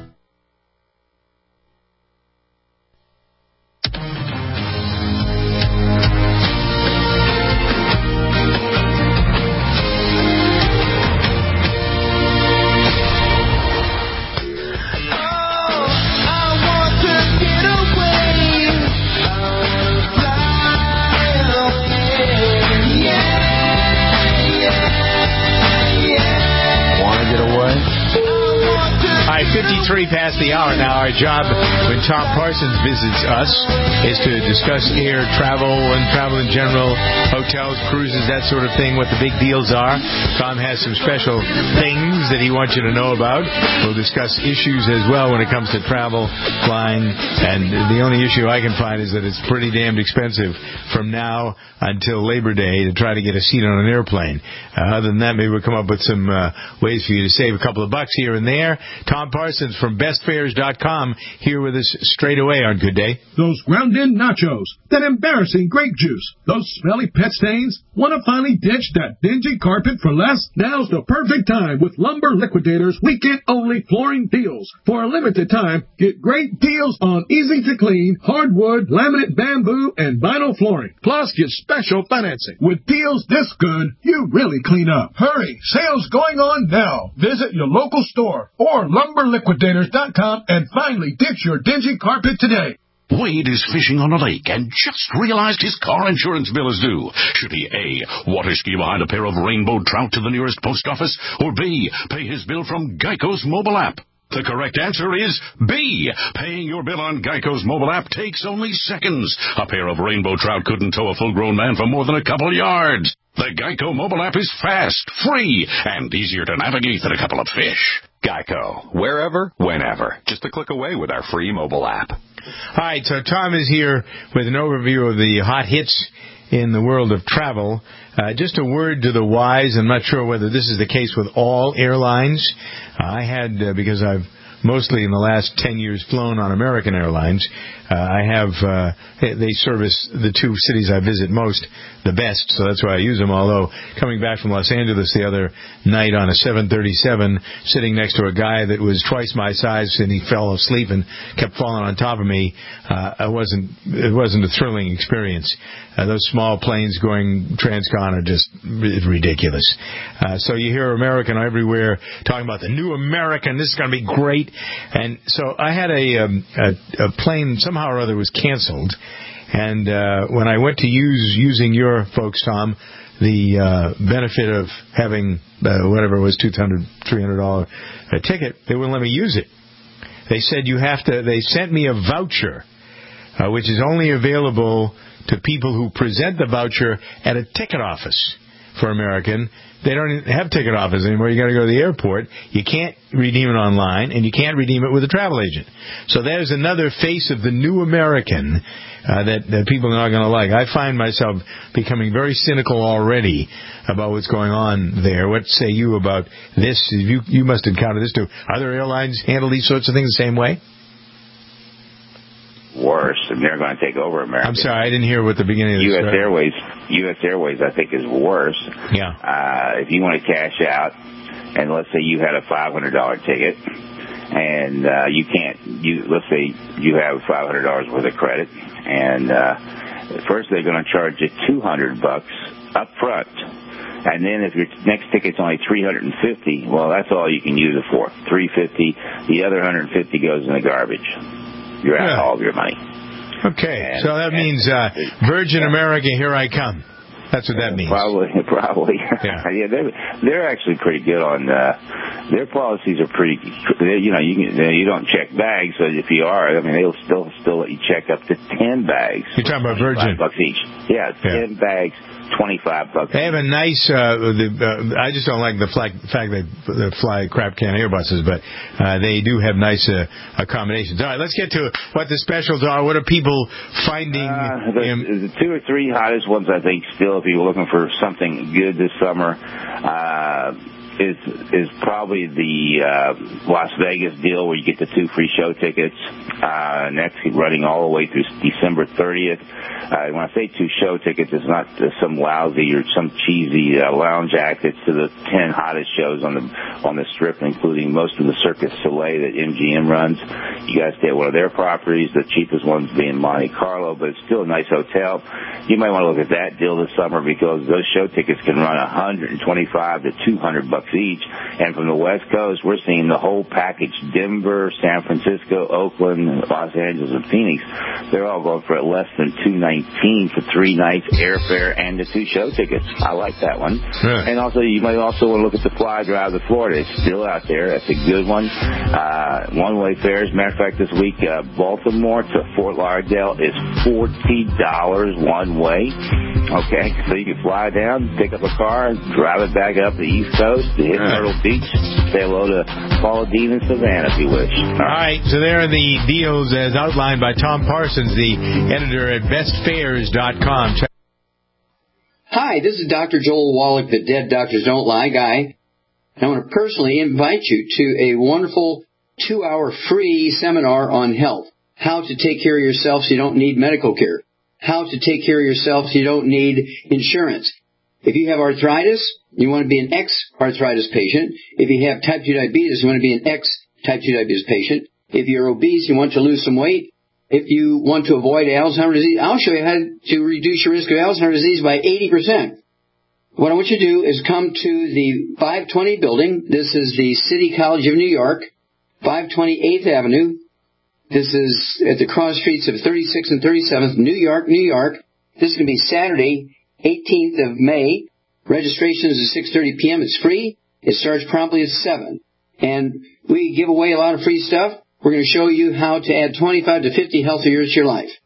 fifty-three past the hour now. Our job when Tom Parsons visits us is to discuss air travel and travel in general, hotels, cruises, that sort of thing, what the big deals are. Tom has some special things that he wants you to know about. We'll discuss issues as well when it comes to travel, flying, and the only issue I can find is that it's pretty damned expensive from now until Labor Day to try to get a seat on an airplane. Uh, other than that, maybe we'll come up with some uh, ways for you to save a couple of bucks here and there. Tom Parsons from best fares dot com here with us straight away on Good Day. Those ground-in nachos, that embarrassing grape juice, those smelly pet stains. Want to finally ditch that dingy carpet for less? Now's the perfect time with Lumber Liquidators weekend-only flooring deals. For a limited time, get great deals on easy-to-clean, hardwood, laminate bamboo, and vinyl flooring. Plus, get special financing. With deals this good, you really clean up. Hurry! Sales going on now. Visit your local store or lumber liquidators dot com and finally ditch your dingy carpet today. Wade is fishing on a lake and just realized his car insurance bill is due. Should he A, water ski behind a pair of rainbow trout to the nearest post office, or B, pay his bill from Geico's mobile app? The correct answer is B. Paying your bill on Geico's mobile app takes only seconds. A pair of rainbow trout couldn't tow a full-grown man for more than a couple of yards. The Geico mobile app is fast, free, and easier to navigate than a couple of fish. Geico. Wherever, whenever. Just a click away with our free mobile app. All right, so Tom is here with an overview of the hot hits in the world of travel. Uh, just a word to the wise. I'm not sure whether this is the case with all airlines. Uh, I had, uh, because I've mostly in the last ten years flown on American Airlines, uh, I have, uh, they service the two cities I visit most the best, so that's why I use them. Although, coming back from Los Angeles the other night on a seven thirty-seven, sitting next to a guy that was twice my size, and he fell asleep and kept falling on top of me, uh, I wasn't, it wasn't a thrilling experience. Uh, those small planes going transcon are just ridiculous. Uh, so you hear American everywhere talking about the new American. This is going to be great. And so I had a, um, a, a plane somehow or other was canceled. And uh, when I went to use using your folks, Tom, the uh, benefit of having uh, whatever it was, two hundred dollars, three hundred dollars a ticket, they wouldn't let me use it. They said you have to, they sent me a voucher, uh, which is only available to people who present the voucher at a ticket office for American. They don't have ticket office anymore. You got to go to the airport. You can't redeem it online, and you can't redeem it with a travel agent. So there's another face of the new American uh, that, that people are not going to like. I find myself becoming very cynical already about what's going on there. What say you about this? You, you must encounter this too. Other airlines handle these sorts of things the same way? Worse, and they're going to take over America. I'm sorry, I didn't hear what the beginning of this U S started. Airways, U S Airways, I think, is worse. Yeah. Uh, if you want to cash out, and let's say you had a five hundred dollars ticket, and uh, you can't, you let's say you have five hundred dollars worth of credit, and uh, first they're going to charge you two hundred bucks up front. And then if your next ticket's only three hundred fifty, well, that's all you can use it for. three hundred fifty. The other one hundred fifty goes in the garbage. You're out Yeah. all of your money. Okay, And, so that means uh, Virgin America, here I come. That's what that means. Probably, probably. Yeah, yeah they're they're actually pretty good on uh, their policies are pretty. You know, you can, you don't check bags, so if you are, I mean, they'll still still let you check up to ten bags. You're talking about Virgin bucks each. Yeah, Yeah. ten bags, twenty-five bucks. They have a nice. Uh, the, uh, I just don't like the flag, fact they, they fly crap can Airbuses, but uh, they do have nice uh, accommodations. All right, let's get to what the specials are. What are people finding? Uh, the, in, the two or three hottest ones, I think, still, if you're looking for something good this summer, uh, is is probably the uh, Las Vegas deal where you get the two free show tickets. Uh, and that's running all the way through December thirtieth. Uh, when I say two show tickets, it's not uh, some lousy or some cheesy uh, lounge act. It's to the ten hottest shows on the on the strip, including most of the Cirque du Soleil that M G M runs. You guys stay at one of their properties, the cheapest ones being Monte Carlo, but it's still a nice hotel. You might want to look at that deal this summer because those show tickets can run one hundred twenty-five to two hundred bucks each. And from the West Coast, we're seeing the whole package: Denver, San Francisco, Oakland, Los Angeles, and Phoenix. They're all going for less than two nineteen for three nights airfare and the two show tickets. I like that one. Yeah. And also, you might also want to look at the Fly Drive to Florida. It's still out there. That's a good one. Uh, one-way fares. Matter of fact, this week, uh, Baltimore to Fort Lauderdale is forty dollars one way. Okay, so you can fly down, pick up a car, drive it back up the East Coast to hit Myrtle Beach, say hello to Paula Dean and Savannah if you wish. All right, so there are the deals as outlined by Tom Parsons, the editor at best fares dot com. Hi, this is Doctor Joel Wallach, the Dead Doctors Don't Lie guy. I want to personally invite you to a wonderful two-hour free seminar on health. How to take care of yourself so you don't need medical care. How to take care of yourself so you don't need insurance. If you have arthritis, you want to be an ex-arthritis patient. If you have type two diabetes, you want to be an ex-type two diabetes patient. If you're obese, you want to lose some weight. If you want to avoid Alzheimer's disease, I'll show you how to reduce your risk of Alzheimer's disease by eighty percent. What I want you to do is come to the five twenty building. This is the City College of New York, five twenty-eighth Avenue. This is at the cross streets of thirty-sixth and thirty-seventh, New York, New York. This is going to be Saturday, eighteenth of May. Registration is at six thirty p.m. It's free. It starts promptly at seven. And we give away a lot of free stuff. We're going to show you how to add twenty-five to fifty healthy years to your life.